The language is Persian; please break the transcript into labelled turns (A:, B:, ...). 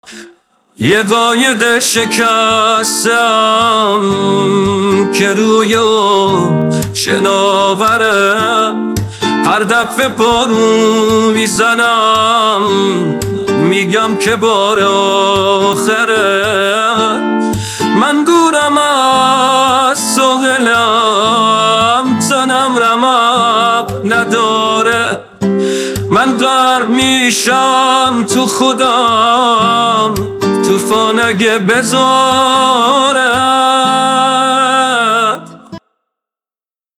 A: یه قاید شکستم که روی شناوره، هر دفعه بارون میزنم میگم که بار آخره. من دورم از ساحلم، تنم رمق نداره، من غرق میشم تو خودم، طوفان اگه بذاره.